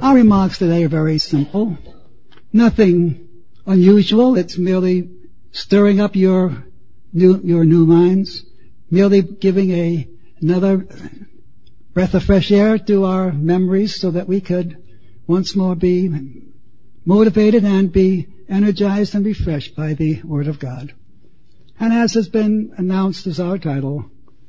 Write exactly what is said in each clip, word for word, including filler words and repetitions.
Our remarks today are very simple. Nothing unusual. It's merely stirring up your new, your new minds, merely giving a, another breath of fresh air to our memories so that we could once more be motivated and be energized and refreshed by the Word of God. And as has been announced as our title,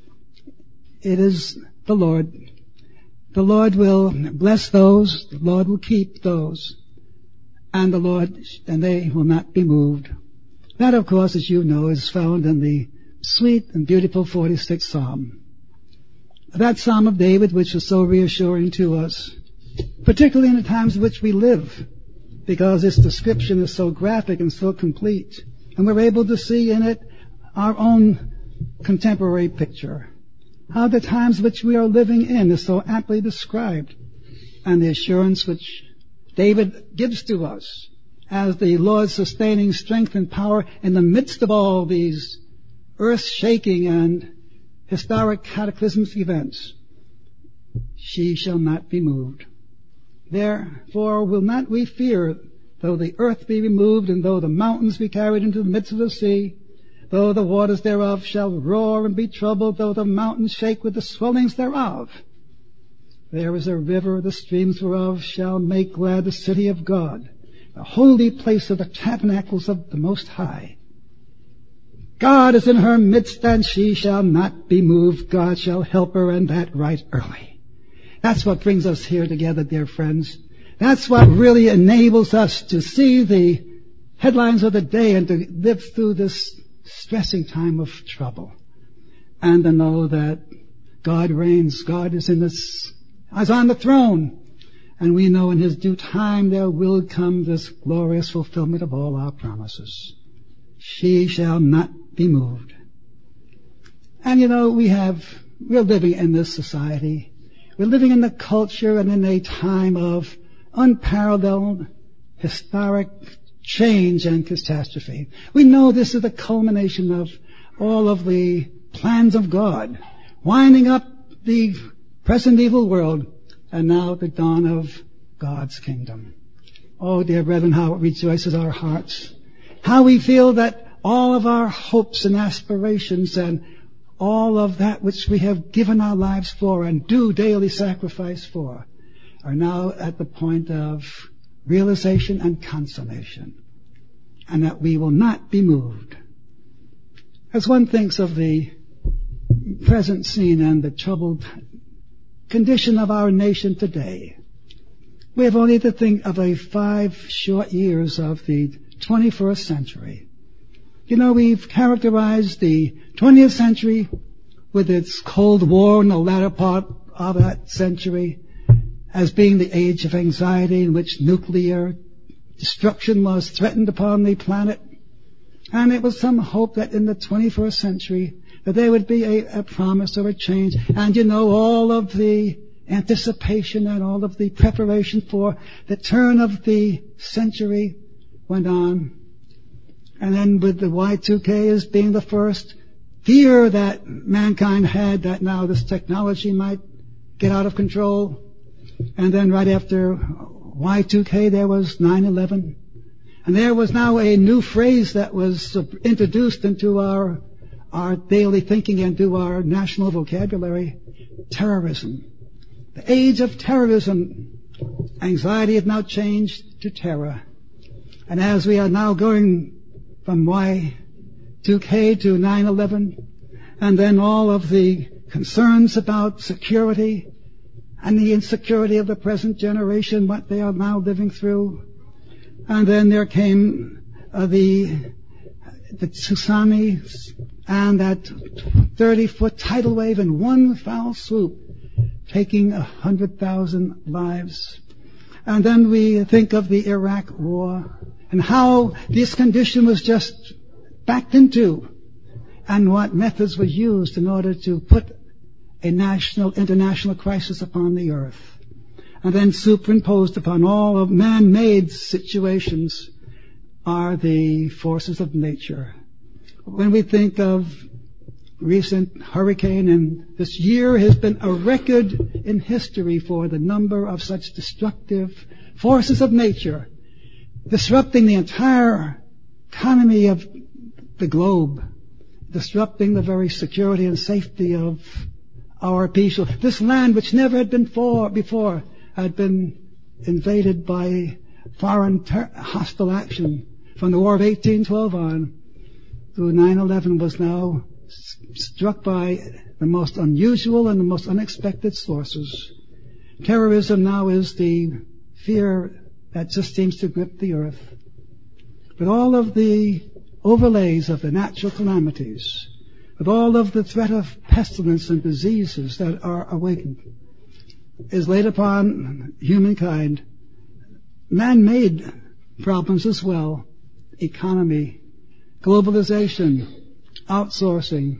it is the Lord. The Lord will bless those, the Lord will keep those, and the Lord, and they will not be moved. That, of course, as you know, is found in the sweet and beautiful forty-sixth Psalm. That Psalm of David, which is so reassuring to us, particularly in the times in which we live, because its description is so graphic and so complete, and we're able to see in it our own contemporary picture. How the times which we are living in is so aptly described, and the assurance which David gives to us as the Lord's sustaining strength and power in the midst of all these earth-shaking and historic cataclysmic events. She shall not be moved. Therefore will not we fear, though the earth be removed, and though the mountains be carried into the midst of the sea, though the waters thereof shall roar and be troubled, though the mountains shake with the swellings thereof. There is a river, the streams whereof shall make glad the city of God, the holy place of the tabernacles of the Most High. God is in her midst, and she shall not be moved. God shall help her, and that right early. That's what brings us here together, dear friends. That's what really enables us to see the headlines of the day and to live through this stressing time of trouble, and to know that God reigns. God is in this, is on the throne, and we know in His due time there will come this glorious fulfillment of all our promises. She shall not be moved. And you know, we have, we're living in this society. We're living in the culture and in a time of unparalleled historic change and catastrophe. We know this is the culmination of all of the plans of God, winding up the present evil world, and now the dawn of God's kingdom. Oh, dear brethren, how it rejoices our hearts. How we feel that all of our hopes and aspirations and all of that which we have given our lives for and do daily sacrifice for are now at the point of realization and consummation, and that we will not be moved. As one thinks of the present scene and the troubled condition of our nation today, we have only to think of a five short years of the twenty-first century. You know, we've characterized the twentieth century with its Cold War in the latter part of that century as being the age of anxiety in which nuclear destruction was threatened upon the planet. And it was some hope that in the twenty-first century that there would be a, a promise of a change. And you know, all of the anticipation and all of the preparation for the turn of the century went on. And then with the Y two K as being the first fear that mankind had that now this technology might get out of control. And then right after Y two K there was nine eleven. And there was now a new phrase that was introduced into our our daily thinking and to our national vocabulary: terrorism. The age of terrorism. Anxiety has now changed to terror. And as we are now going from Y two K to nine eleven, and then all of the concerns about security and the insecurity of the present generation, what they are now living through. And then there came uh, the the tsunami and that thirty-foot tidal wave in one foul swoop, taking a hundred thousand lives. And then we think of the Iraq War and how this condition was just backed into, and what methods were used in order to put a national, international crisis upon the earth. And then superimposed upon all of man-made situations are the forces of nature. When we think of recent hurricane, and this year has been a record in history for the number of such destructive forces of nature, disrupting the entire economy of the globe, disrupting the very security and safety of our people. This land, which never had been for, before, had been invaded by foreign ter- hostile action from the War of eighteen twelve on through nine eleven, was now s- struck by the most unusual and the most unexpected sources. Terrorism now is the fear that just seems to grip the earth. With all of the overlays of the natural calamities, with all of the threat of pestilence and diseases that are awakened, is laid upon humankind, man-made problems as well, economy, globalization, outsourcing,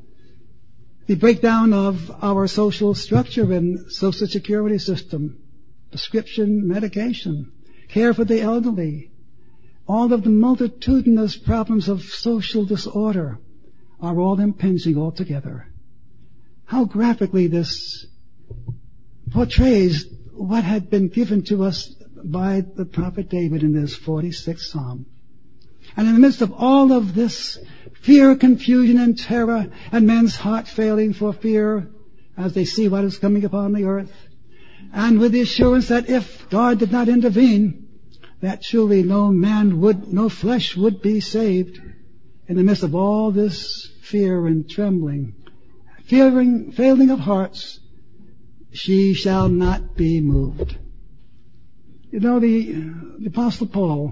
the breakdown of our social structure and social security system, prescription medication, care for the elderly, all of the multitudinous problems of social disorder are all impinging altogether. How graphically this portrays what had been given to us by the prophet David in this forty-sixth Psalm. And in the midst of all of this fear, confusion, and terror, and men's heart failing for fear as they see what is coming upon the earth, and with the assurance that if God did not intervene, that surely no man would, no flesh would be saved, in the midst of all this fear and trembling, fearing, failing of hearts, she shall not be moved. You know, the, the Apostle Paul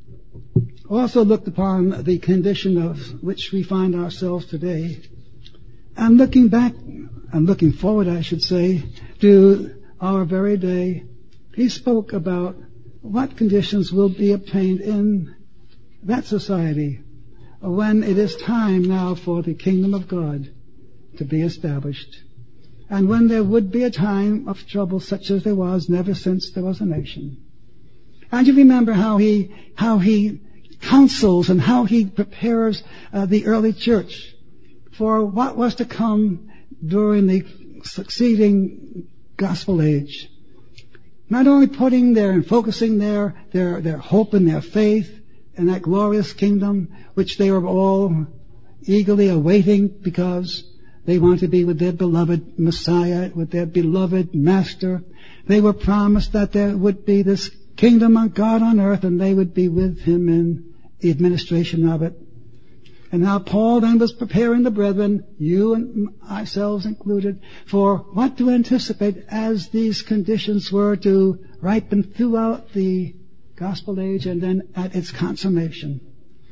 also looked upon the condition of which we find ourselves today, and looking back, and looking forward, I should say, to our very day, he spoke about what conditions will be obtained in that society when it is time now for the kingdom of God to be established, and when there would be a time of trouble such as there was never since there was a nation. And you remember how he how he counsels and how he prepares uh, the early church for what was to come during the succeeding gospel age. Not only putting their and focusing their, their, their hope and their faith in that glorious kingdom, which they were all eagerly awaiting because they wanted to be with their beloved Messiah, with their beloved Master. They were promised that there would be this kingdom of God on earth, and they would be with him in the administration of it. And now Paul then was preparing the brethren, you and ourselves included, for what to anticipate as these conditions were to ripen throughout the gospel age and then at its consummation.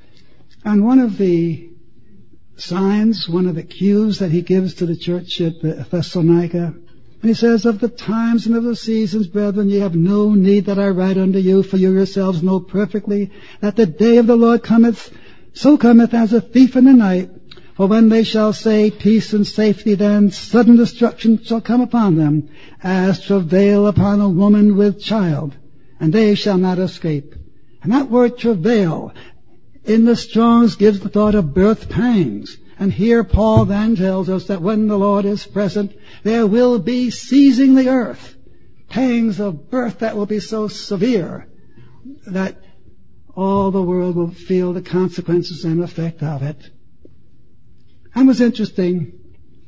And one of the signs, one of the cues that he gives to the church at Thessalonica, and he says, of the times and of the seasons, brethren, ye have no need that I write unto you, for you yourselves know perfectly that the day of the Lord cometh, so cometh as a thief in the night. For when they shall say peace and safety, then sudden destruction shall come upon them, as travail upon a woman with child, and they shall not escape. And that word travail in the Strong's gives the thought of birth pangs. And here Paul then tells us that when the Lord is present, there will be seizing the earth, pangs of birth that will be so severe that all the world will feel the consequences and effect of it. And it was interesting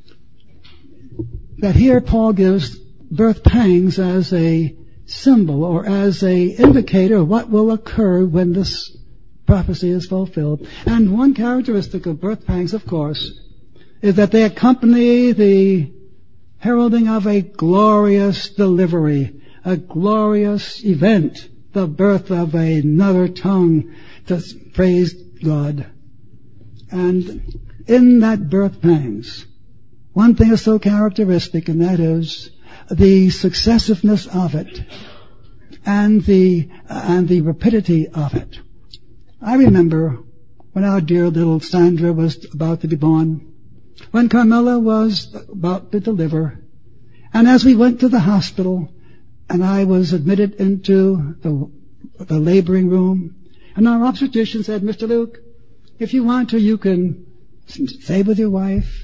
that here Paul gives birth pangs as a symbol or as a indicator of what will occur when this prophecy is fulfilled. And one characteristic of birth pangs, of course, is that they accompany the heralding of a glorious delivery, a glorious event, the birth of another tongue to praise God. And in that birth pangs, one thing is so characteristic, and that is the successiveness of it and the and the rapidity of it. I remember when our dear little Sandra was about to be born, when Carmela was about to deliver, and as we went to the hospital, and I was admitted into the, the laboring room, and our obstetrician said, Mister Luke, if you want to, you can stay with your wife,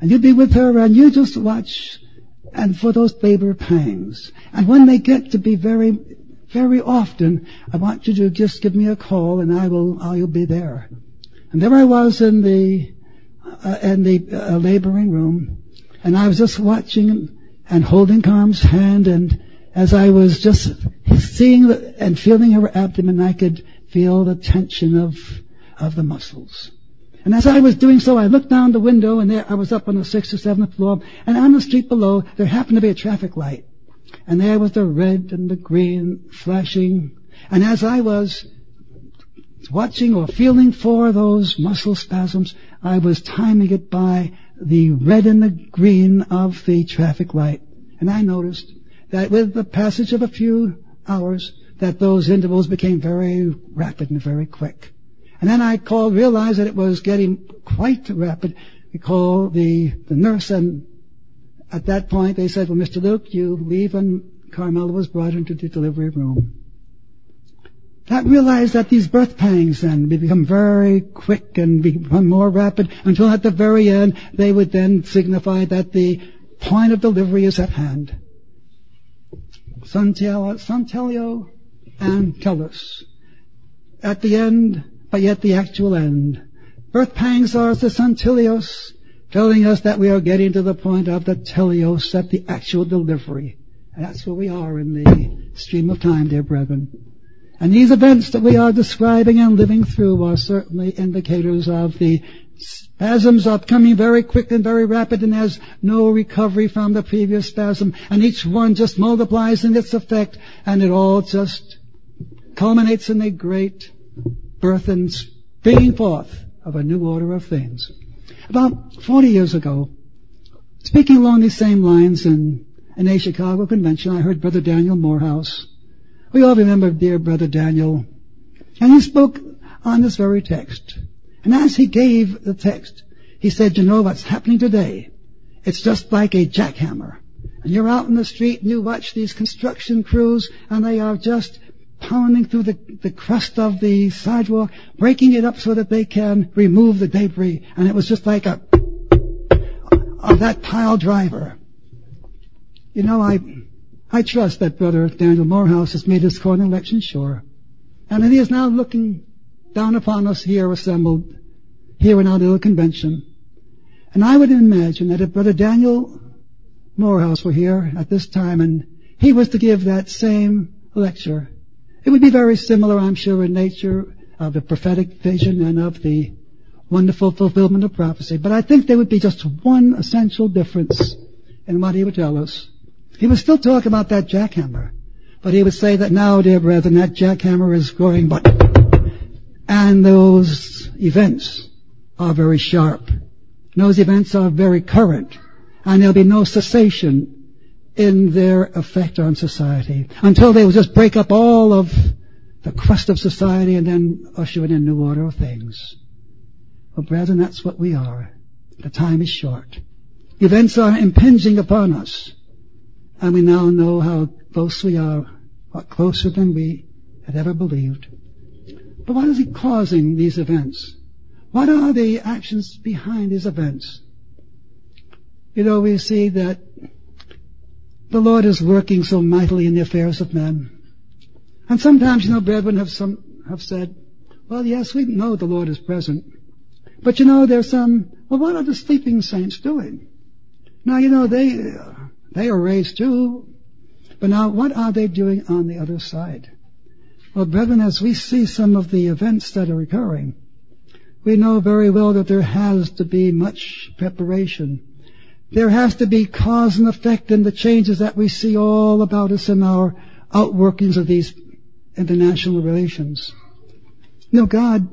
And you'd be with her and you just watch, and for those labor pangs. And when they get to be very, very often, I want you to just give me a call and I will, I'll be there. And there I was in the, uh, in the uh, laboring room, and I was just watching and holding Carm's hand, and as I was just seeing the, and feeling her abdomen, I could feel the tension of, of the muscles. And as I was doing so, I looked down the window, and there I was up on the sixth or seventh floor, and on the street below, there happened to be a traffic light. And there was the red and the green flashing. And as I was watching or feeling for those muscle spasms, I was timing it by the red and the green of the traffic light. And I noticed that with the passage of a few hours, that those intervals became very rapid and very quick. And then I called, realized that it was getting quite rapid. We called the, the nurse, and at that point they said, well, Mister Luke, you leave, and Carmela was brought into the delivery room. That realized that these birth pangs then become very quick and become more rapid until at the very end they would then signify that the point of delivery is at hand. Santelio and Tellus. At the end, but yet the actual end. Birth pangs are the Santilios, telling us that we are getting to the point of the Telios at the actual delivery. And that's where we are in the stream of time, dear brethren. And these events that we are describing and living through are certainly indicators of the spasms are coming very quick and very rapid, and there's no recovery from the previous spasm, and each one just multiplies in its effect, and it all just culminates in a great birth and springing forth of a new order of things. About forty years ago, speaking along these same lines in, in a Chicago convention, I heard Brother Daniel Morehouse. We all remember dear Brother Daniel, and he spoke on this very text. And as he gave the text, he said, you know what's happening today? It's just like a jackhammer. And you're out in the street and you watch these construction crews, and they are just pounding through the, the crust of the sidewalk, breaking it up so that they can remove the debris. And it was just like a, of that pile driver. You know, I, I trust that Brother Daniel Morehouse has made his corner election sure. And he is now looking down upon us here assembled, here in our little convention. And I would imagine that if Brother Daniel Morehouse were here at this time and he was to give that same lecture, it would be very similar, I'm sure, in nature of the prophetic vision and of the wonderful fulfillment of prophecy. But I think there would be just one essential difference in what he would tell us. He would still talk about that jackhammer, but he would say that now, dear brethren, that jackhammer is going, but, and those events are very sharp. Those events are very current, and there'll be no cessation in their effect on society until they will just break up all of the crust of society and then usher in a new order of things. Well, brethren, that's what we are. The time is short. Events are impinging upon us, and we now know how close we are, what closer than we had ever believed. But what is causing these events? What are the actions behind these events? You know, we see that the Lord is working so mightily in the affairs of men. And sometimes, you know, brethren have some have said, well, yes, we know the Lord is present. But, you know, there's some, well, what are the sleeping saints doing? Now, you know, they, uh, they are raised too. But now, what are they doing on the other side? Well, brethren, as we see some of the events that are occurring, we know very well that there has to be much preparation. There has to be cause and effect in the changes that we see all about us in our outworkings of these international relations. You know, God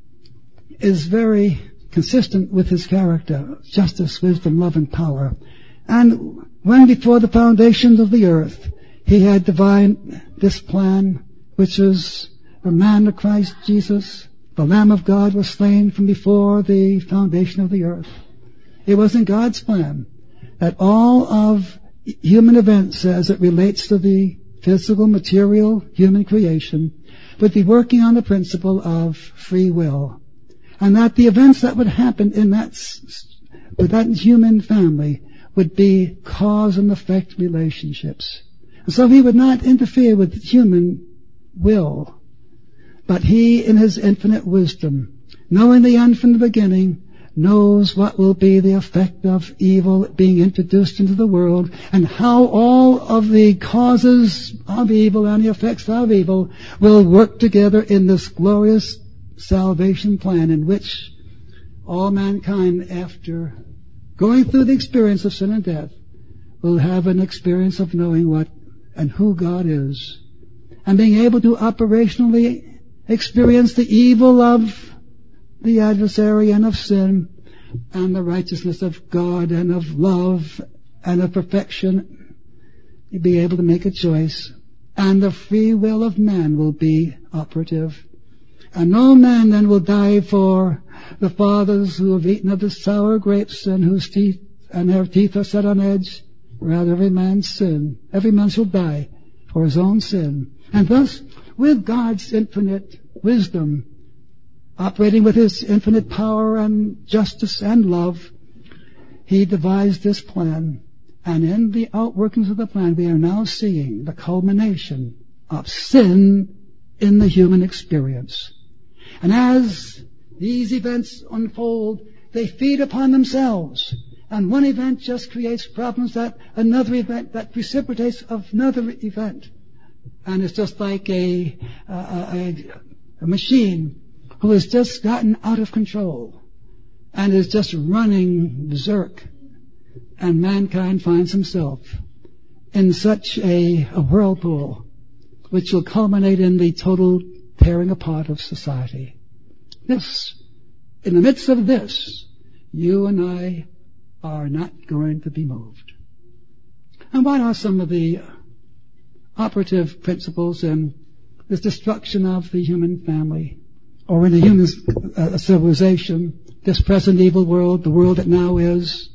is very consistent with his character, justice, wisdom, love, and power. And when before the foundations of the earth, he had divined this plan, which is the man of Christ Jesus, the Lamb of God was slain from before the foundation of the earth. It was in God's plan that all of human events as it relates to the physical, material, human creation would be working on the principle of free will. And that the events that would happen in that but that human family would be cause and effect relationships. And so he would not interfere with human will, but he, in his infinite wisdom, knowing the end from the beginning, knows what will be the effect of evil being introduced into the world, and how all of the causes of evil and the effects of evil will work together in this glorious salvation plan in which all mankind, after going through the experience of sin and death, will have an experience of knowing what and who God is, and being able to operationally experience the evil of the adversary and of sin, and the righteousness of God and of love and of perfection. You'll be able to make a choice, and the free will of man will be operative. And no man then will die for the fathers who have eaten of the sour grapes and whose teeth and their teeth are set on edge. Rather, every man's sin, every man shall die for his own sin. And thus, with God's infinite wisdom, operating with his infinite power and justice and love, he devised this plan. And in the outworkings of the plan, we are now seeing the culmination of sin in the human experience. And as these events unfold, they feed upon themselves. And one event just creates problems that another event that precipitates of another event. And it's just like a, a, a, a machine who has just gotten out of control and is just running berserk. And mankind finds himself in such a, a whirlpool which will culminate in the total tearing apart of society. This, in the midst of this, you and I are not going to be moved. And what are some of the operative principles in this destruction of the human family, or in the human uh, civilization, this present evil world, the world that now is?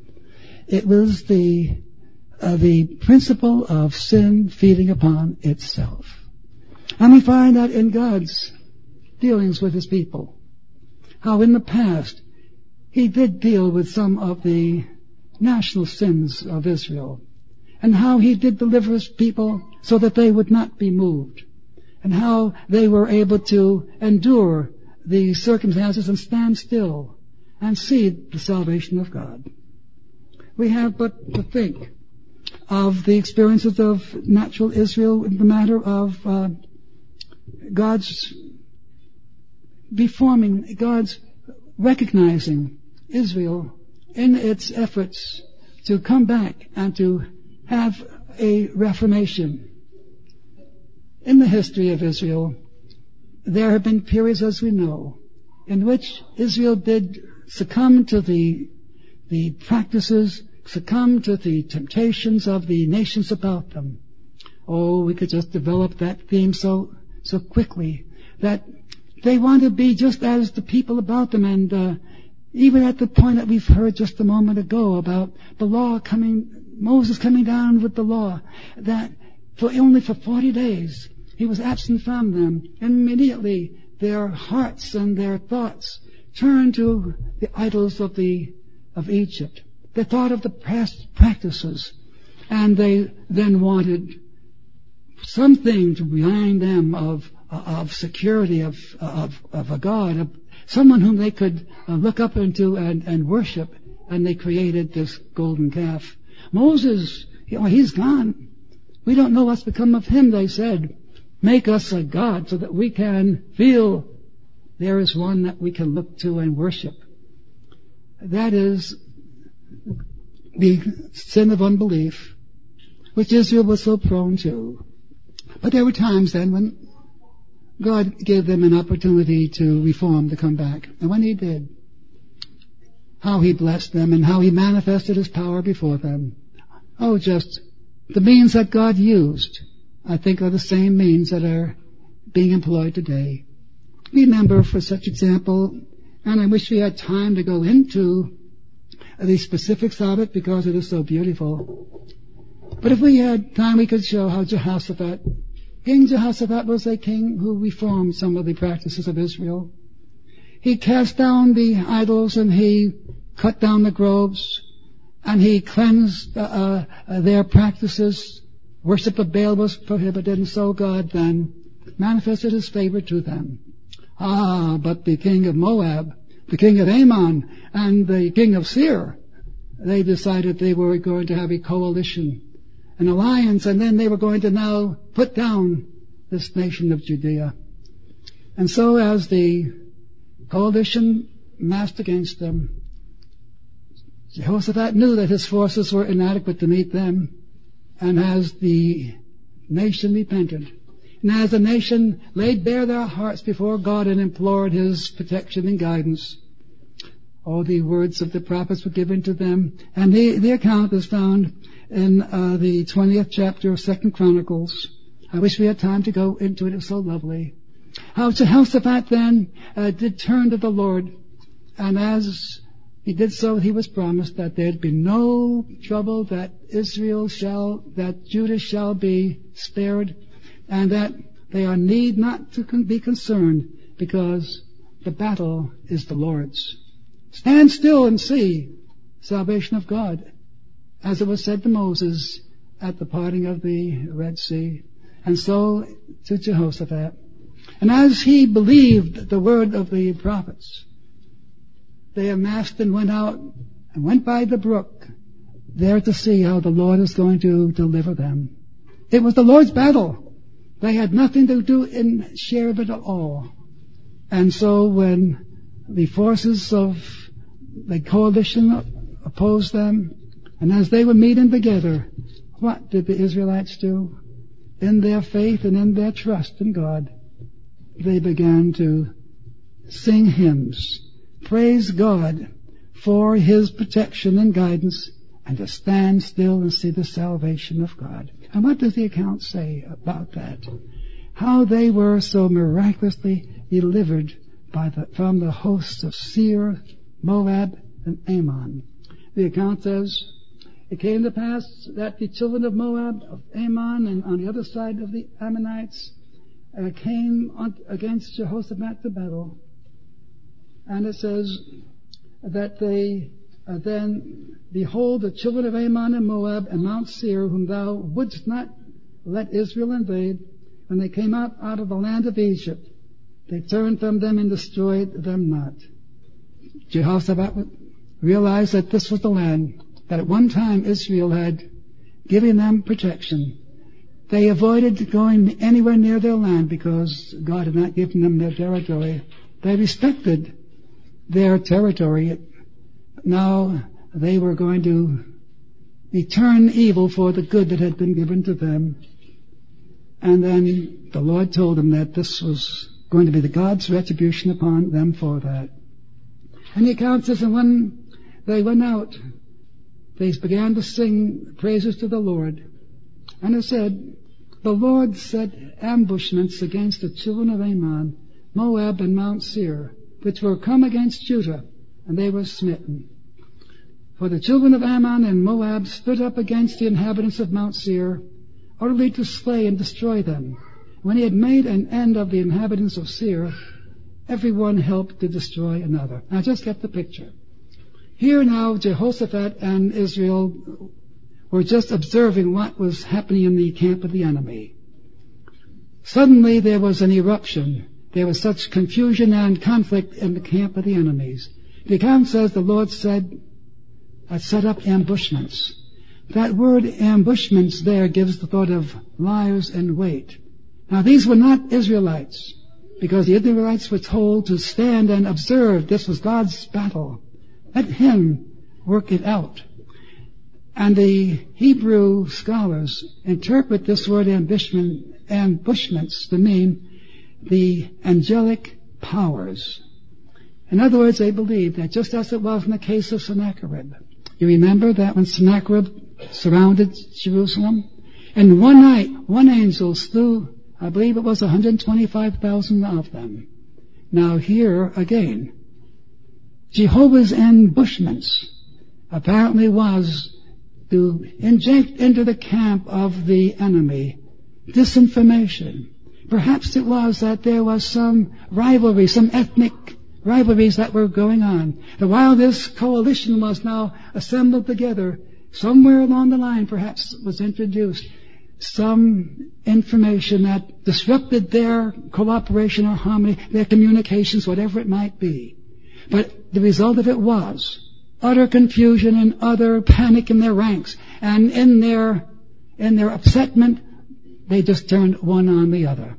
It was the uh, the principle of sin feeding upon itself. And we find that in God's dealings with his people, how in the past he did deal with some of the national sins of Israel, and how he did deliver his people so that they would not be moved, and how they were able to endure the circumstances and stand still and see the salvation of God. We have but to think of the experiences of natural Israel in the matter of uh, God's reforming, God's recognizing Israel in its efforts to come back and to have a reformation. In the history of Israel, there have been periods, as we know, in which Israel did succumb to the the practices, succumb to the temptations of the nations about them. Oh, we could just develop that theme so so quickly, that they want to be just as the people about them. And uh, even at the point that we've heard just a moment ago about the law coming, Moses coming down with the law, that for only for forty days he was absent from them. Immediately their hearts and their thoughts turned to the idols of the of Egypt. They thought of the past practices, and they then wanted something to remind them of of security, of of, of a God, of someone whom they could uh, look up into and, and worship. And they created this golden calf. Moses, you know, he's gone. We don't know what's become of him, they said. Make us a God so that we can feel there is one that we can look to and worship. That is the sin of unbelief, which Israel was so prone to. But there were times then when God gave them an opportunity to reform, to come back. And when he did, how he blessed them and how he manifested his power before them. Oh, just the means that God used, I think, are the same means that are being employed today. Remember, for such example, and I wish we had time to go into the specifics of it because it is so beautiful. But if we had time, we could show how Jehoshaphat, King Jehoshaphat was a king who reformed some of the practices of Israel. He cast down the idols and he cut down the groves, and he cleansed uh, uh, their practices. Worship of Baal was prohibited, and so God then manifested his favor to them. Ah, but the king of Moab, the king of Ammon, and the king of Seir, they decided they were going to have a coalition, an alliance, and then they were going to now put down this nation of Judea. And so as the coalition massed against them, Jehoshaphat knew that his forces were inadequate to meet them, and as the nation repented, and as the nation laid bare their hearts before God and implored his protection and guidance, all the words of the prophets were given to them, and the, the account is found in uh, the twentieth chapter of Second Chronicles. I wish we had time to go into it. It was so lovely. How Jehoshaphat then uh, did turn to the Lord, and as he did so, he was promised that there'd be no trouble, that Israel shall, that Judah shall be spared, and that they are need not to be concerned, because the battle is the Lord's. Stand still and see salvation of God, as it was said to Moses at the parting of the Red Sea, and so to Jehoshaphat. And as he believed the word of the prophets, they amassed and went out and went by the brook, there to see how the Lord is going to deliver them. It was the Lord's battle. They had nothing to do in share of it at all. And so when the forces of the coalition opposed them, and as they were meeting together, what did the Israelites do? In their faith and in their trust in God, they began to sing hymns, praise God for his protection and guidance, and to stand still and see the salvation of God. And what does the account say about that? How they were so miraculously delivered by the, from the hosts of Seir, Moab, and Ammon. The account says, it came to pass that the children of Moab, of Ammon, and on the other side of the Ammonites, uh, came on, against Jehoshaphat to battle. And it says that they uh, then, behold, the children of Ammon and Moab and Mount Seir, whom thou wouldst not let Israel invade, when they came out, out of the land of Egypt, they turned from them and destroyed them not. Jehoshaphat realized that this was the land that at one time Israel had given them protection. They avoided going anywhere near their land because God had not given them their territory. They respected their territory. Now they were going to return evil for the good that had been given to them. And then the Lord told them that this was going to be the God's retribution upon them for that. And the account says, and when they went out, they began to sing praises to the Lord. And it said, the Lord set ambushments against the children of Ammon, Moab, and Mount Seir, which were come against Judah, and they were smitten. For the children of Ammon and Moab stood up against the inhabitants of Mount Seir, utterly to slay and destroy them. When he had made an end of the inhabitants of Seir, everyone helped to destroy another. Now just get the picture. Here now Jehoshaphat and Israel were just observing what was happening in the camp of the enemy. Suddenly there was an eruption. There was such confusion and conflict in the camp of the enemies. The account says the Lord said, I set up ambushments. That word ambushments there gives the thought of lies and wait. Now these were not Israelites, because the Israelites were told to stand and observe. This was God's battle. Let him work it out. And the Hebrew scholars interpret this word ambushment, ambushments to mean the angelic powers. In other words, they believed that just as it was in the case of Sennacherib. You remember that when Sennacherib surrounded Jerusalem? In one night, one angel slew, I believe it was one hundred twenty-five thousand of them. Now here again, Jehovah's ambushments apparently was to inject into the camp of the enemy disinformation. Perhaps it was that there was some rivalry, some ethnic rivalries that were going on. And while this coalition was now assembled together, somewhere along the line perhaps was introduced some information that disrupted their cooperation or harmony, their communications, whatever it might be. But the result of it was utter confusion and utter panic in their ranks. And in their, in their upsetment, they just turned one on the other.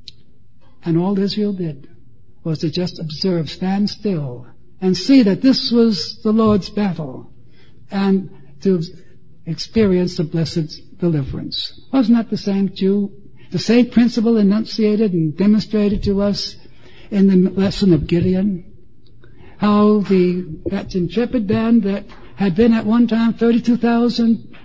And all Israel did was to just observe, stand still, and see that this was the Lord's battle, and to experience the blessed deliverance. Wasn't that the same Jew? The same principle enunciated and demonstrated to us in the lesson of Gideon? How the that intrepid band that had been at one time thirty-two thousand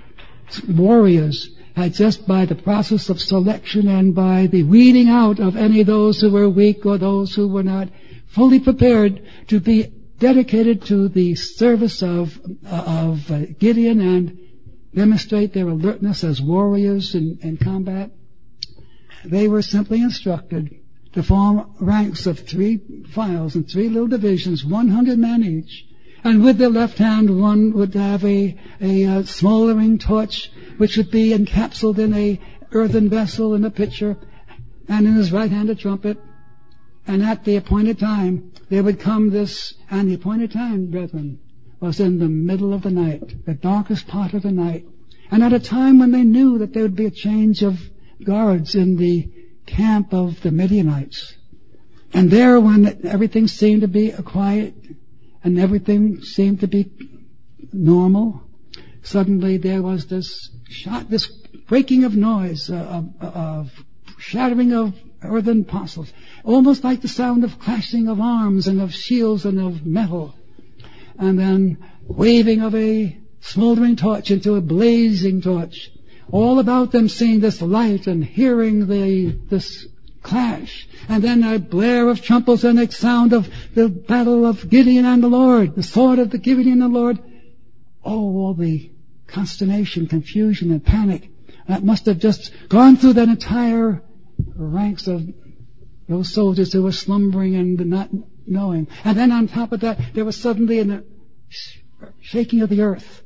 warriors had just by the process of selection and by the weeding out of any of those who were weak or those who were not fully prepared to be dedicated to the service of, of uh, Gideon and demonstrate their alertness as warriors in, in combat, they were simply instructed to form ranks of three files and three little divisions, one hundred men each. And with their left hand, one would have a, a, a smoldering torch, which would be encapsulated in a earthen vessel in a pitcher, and in his right hand a trumpet. And at the appointed time, there would come this, and the appointed time, brethren, was in the middle of the night, the darkest part of the night, and at a time when they knew that there would be a change of guards in the camp of the Midianites. And there, when everything seemed to be quiet, and everything seemed to be normal, suddenly there was this shot, this breaking of noise, uh, of, of shattering of earthen parcels, almost like the sound of clashing of arms and of shields and of metal, and then waving of a smoldering torch into a blazing torch. All about them seeing this light and hearing the this clash, and then a blare of trumpets and a sound of the battle of Gideon and the Lord, the sword of the Gideon and the Lord. Oh, all the consternation, confusion, and panic that must have just gone through that entire ranks of those soldiers who were slumbering and not knowing. And then on top of that, there was suddenly a shaking of the earth.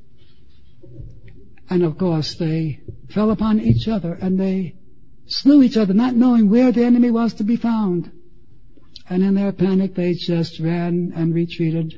And of course, they fell upon each other and they slew each other, not knowing where the enemy was to be found. And in their panic, they just ran and retreated.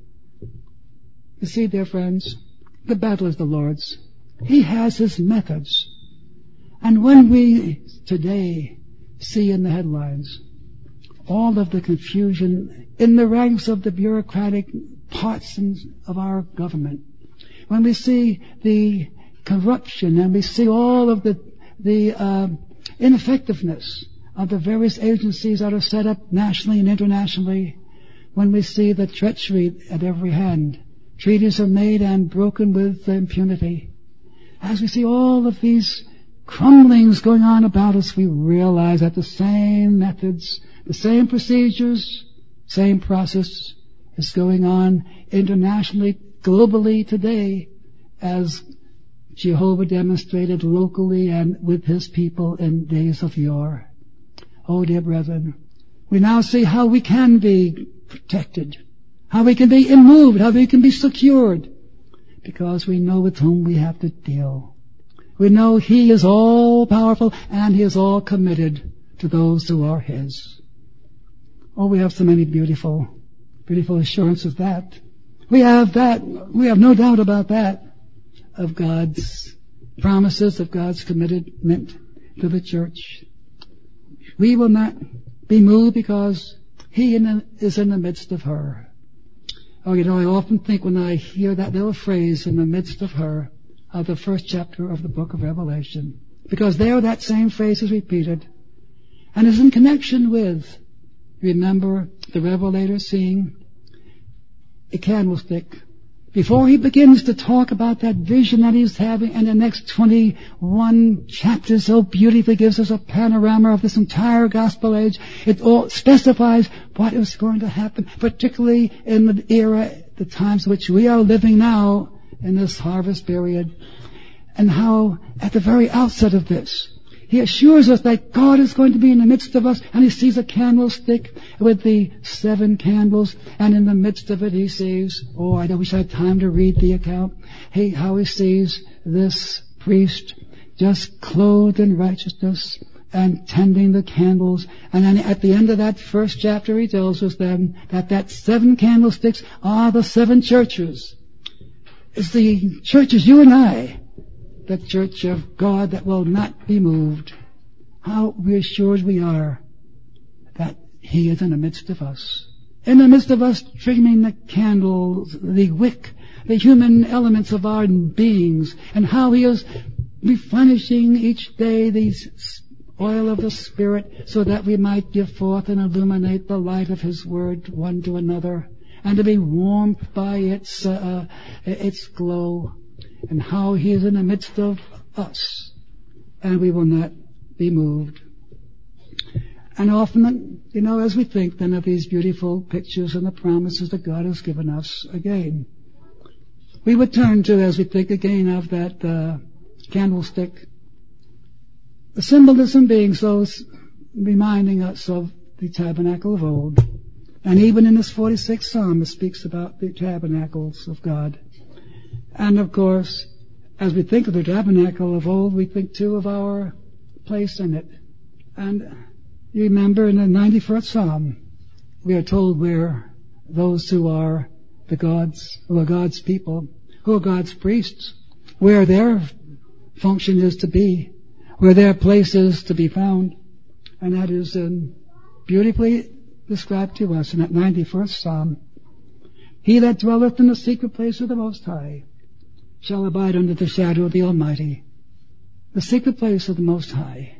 You see, dear friends, the battle is the Lord's. He has His methods. And when we today see in the headlines all of the confusion in the ranks of the bureaucratic parts of our government, when we see the corruption and we see all of the the uh, ineffectiveness of the various agencies that are set up nationally and internationally, when we see the treachery at every hand, treaties are made and broken with impunity, as we see all of these crumblings going on about us, we realize that the same methods, the same procedures, same process is going on internationally, globally today, as Jehovah demonstrated locally and with His people in days of yore. Oh, dear brethren, we now see how we can be protected, how we can be immoved, how we can be secured, because we know with whom we have to deal. We know He is all powerful and He is all committed to those who are His. Oh, we have so many beautiful, beautiful assurances of that. We have that, we have no doubt about that, of God's promises, of God's commitment to the church. We will not be moved because He is in the midst of her. Oh, you know, I often think when I hear that little phrase, in the midst of her, of the first chapter of the book of Revelation, because there that same phrase is repeated and is in connection with, remember the Revelator seeing a candlestick. Before he begins to talk about that vision that he's having, and the next twenty-one chapters so beautifully gives us a panorama of this entire gospel age. It all specifies what is going to happen, particularly in the era, the times which we are living now in this harvest period, and how at the very outset of this, He assures us that God is going to be in the midst of us, and he sees a candlestick with the seven candles, and in the midst of it he sees, oh, I wish I had time to read the account, hey, how he sees this priest just clothed in righteousness and tending the candles. And then at the end of that first chapter he tells us then that that seven candlesticks are the seven churches. It's the churches, you and I, the church of God that will not be moved. How reassured we are that he is in the midst of us. In the midst of us trimming the candles, the wick, the human elements of our beings, and how he is replenishing each day these oil of the Spirit so that we might give forth and illuminate the light of his word one to another, and to be warmed by its uh, its glow, and how he is in the midst of us, and we will not be moved. And often, you know, as we think then of these beautiful pictures and the promises that God has given us, again, we would turn to, as we think again of that uh, candlestick, the symbolism being so reminding us of the tabernacle of old. And even in this forty-sixth Psalm, it speaks about the tabernacles of God. And of course, as we think of the tabernacle of old, we think too of our place in it. And you remember in the ninety-first Psalm, we are told where those who are the gods, who are God's people, who are God's priests, where their function is to be, where their place is to be found. And that is um, beautifully described to us in that ninety-first Psalm. He that dwelleth in the secret place of the Most High shall abide under the shadow of the Almighty. The secret place of the Most High.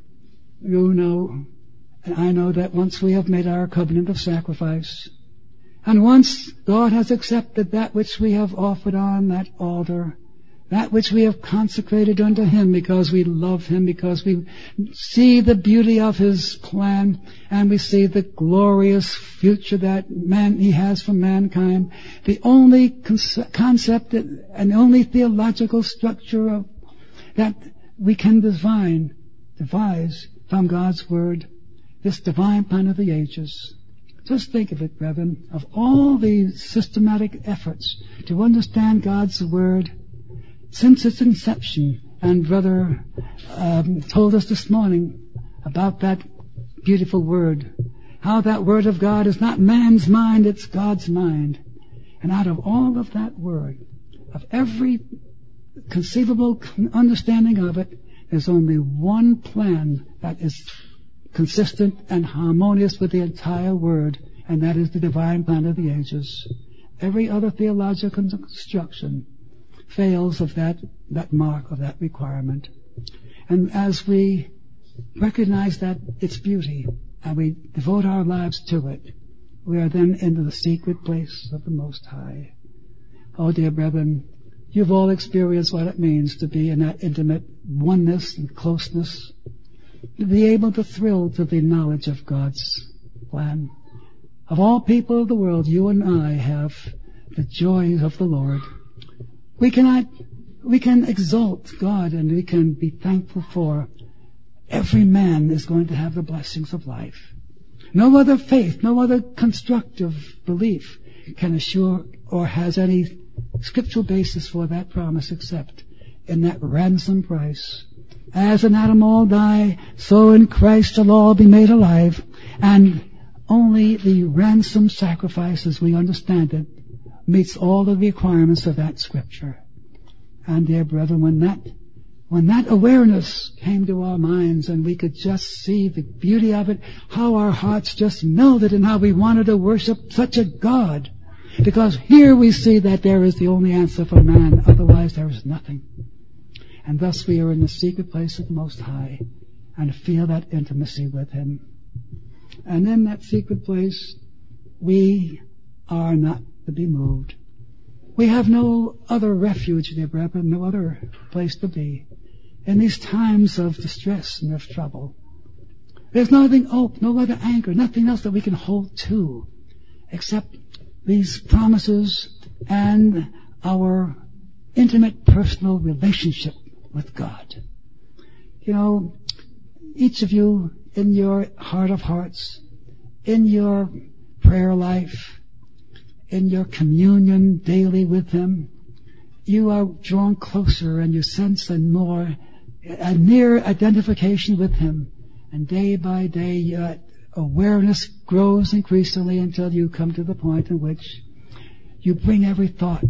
You know, and I know that once we have made our covenant of sacrifice, and once God has accepted that which we have offered on that altar, that which we have consecrated unto him because we love him, because we see the beauty of his plan, and we see the glorious future that man he has for mankind. The only concept and the only theological structure of that we can divine, devise from God's word, this divine plan of the ages. Just think of it, brethren, of all the systematic efforts to understand God's word since its inception. And Brother um, told us this morning about that beautiful word, how that word of God is not man's mind, it's God's mind. And out of all of that word, of every conceivable understanding of it, there's only one plan that is consistent and harmonious with the entire word, and that is the divine plan of the ages. Every other theological construction fails of that, that mark, of that requirement. And as we recognize that its beauty and we devote our lives to it, we are then into the secret place of the Most High. Oh, dear brethren, you've all experienced what it means to be in that intimate oneness and closeness, to be able to thrill to the knowledge of God's plan. Of all people of the world, you and I have the joys of the Lord. We cannot, we can exalt God and we can be thankful for every man is going to have the blessings of life. No other faith, no other constructive belief can assure or has any scriptural basis for that promise except in that ransom price. As in Adam all die, so in Christ shall all be made alive. And only the ransom sacrifice, as we understand it, meets all the requirements of that scripture. And dear brethren, when that when that awareness came to our minds and we could just see the beauty of it, how our hearts just melted and how we wanted to worship such a God. Because here we see that there is the only answer for man, otherwise there is nothing. And thus we are in the secret place of the Most High and feel that intimacy with him. And in that secret place, we are not to be moved. We have no other refuge, dear brethren, no other place to be in these times of distress and of trouble. There's nothing hope, no other anchor, nothing else that we can hold to except these promises and our intimate personal relationship with God. You know, each of you in your heart of hearts, in your prayer life, in your communion daily with Him, you are drawn closer and you sense a more, a near identification with Him. And day by day, your awareness grows increasingly until you come to the point in which you bring every thought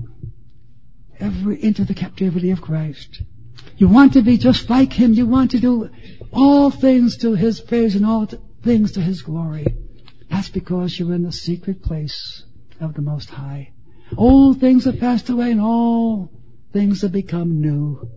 every into the captivity of Christ. You want to be just like Him. You want to do all things to His praise and all things to His glory. That's because you're in the secret place of the Most High. Old things have passed away and all things have become new.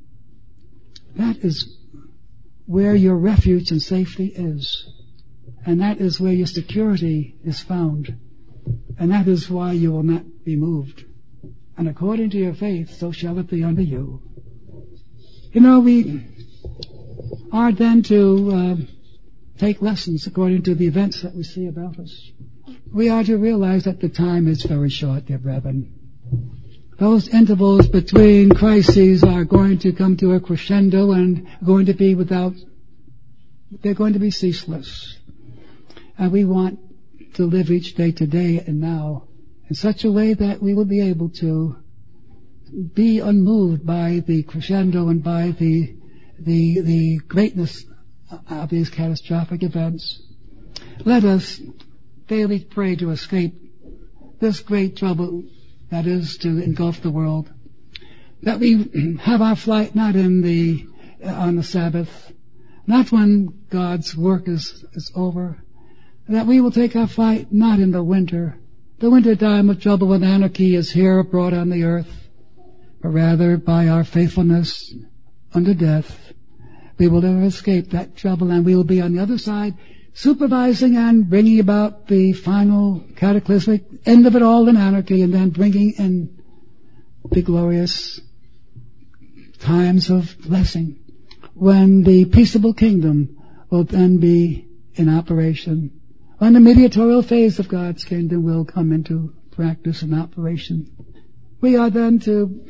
That is where your refuge and safety is. And that is where your security is found. And that is why you will not be moved. And according to your faith, so shall it be unto you. You know, we are then to uh, take lessons according to the events that we see about us. We are to realize that the time is very short, dear brethren. Those intervals between crises are going to come to a crescendo and going to be without, they're going to be ceaseless. And we want to live each day today and now in such a way that we will be able to be unmoved by the crescendo and by the the the greatness of these catastrophic events. Let us daily pray to escape this great trouble that is to engulf the world. That we have our flight not in the uh, on the Sabbath, not when God's work is is over. That we will take our flight not in the winter, the winter time of trouble when anarchy is here brought on the earth, but rather by our faithfulness unto death, we will never escape that trouble, and we will be on the other side, supervising and bringing about the final cataclysmic end of it all in anarchy, and then bringing in the glorious times of blessing, when the peaceable kingdom will then be in operation, when the mediatorial phase of God's kingdom will come into practice and operation. We are then to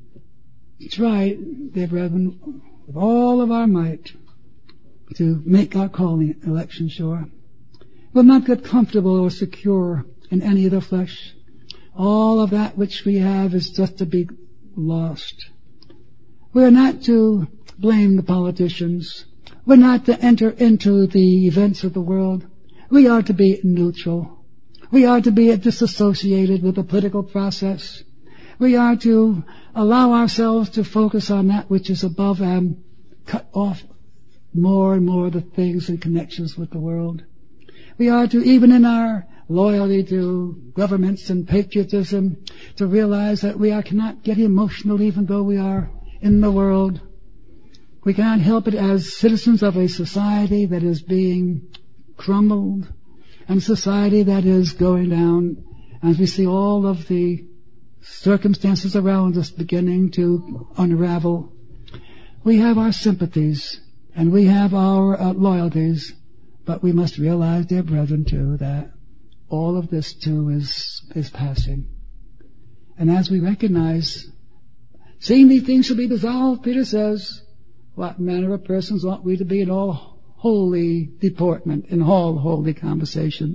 try, dear brethren, with all of our might, to make our calling election sure. We'll not get comfortable or secure in any of the flesh. All of that which we have is just to be lost. We're not to blame the politicians. We're not to enter into the events of the world. We are to be neutral. We are to be disassociated with the political process. We are to allow ourselves to focus on that which is above and cut off more and more the things and connections with the world. We are to, even in our loyalty to governments and patriotism, to realize that we are, cannot get emotional even though we are in the world. We cannot help it as citizens of a society that is being crumbled and society that is going down, as we see all of the circumstances around us beginning to unravel. We have our sympathies and we have our uh, loyalties, but we must realize, dear brethren, too, that all of this too is is passing. And as we recognize, seeing these things shall be dissolved, Peter says, what manner of persons ought we to be in all holy deportment, in all holy conversation?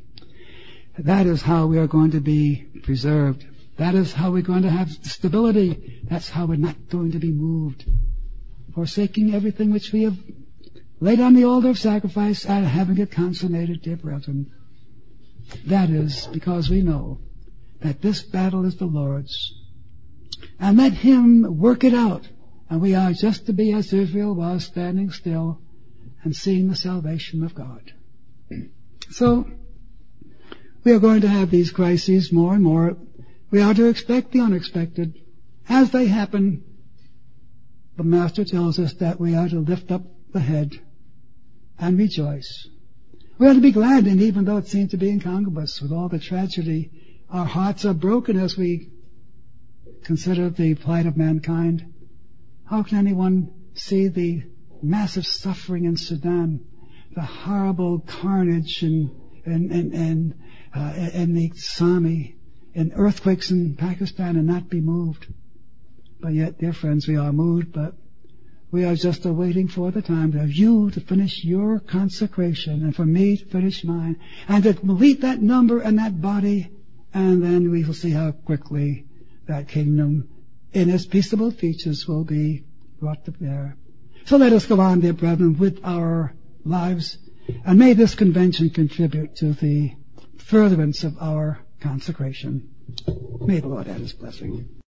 That is how we are going to be preserved. That is how we're going to have stability. That's how we're not going to be moved. Forsaking everything which we have laid on the altar of sacrifice and having it consummated, dear brethren. That is because we know that this battle is the Lord's. And let Him work it out. And we are just to be as Israel was, standing still and seeing the salvation of God. So, we are going to have these crises more and more. We are to expect the unexpected. As they happen, the Master tells us that we are to lift up the head and rejoice. We are to be glad, and even though it seems to be incongruous with all the tragedy, our hearts are broken as we consider the plight of mankind. How can anyone see the massive suffering in Sudan, the horrible carnage and and and and, uh, and the tsunami and earthquakes in Pakistan and not be moved? But yet, dear friends, we are moved, but We are just awaiting for the time of you to finish your consecration and for me to finish mine and to complete that number and that body, and then we will see how quickly that kingdom in its peaceable features will be brought to bear. So let us go on, dear brethren, with our lives, and may this convention contribute to the furtherance of our consecration. May the Lord add his blessing.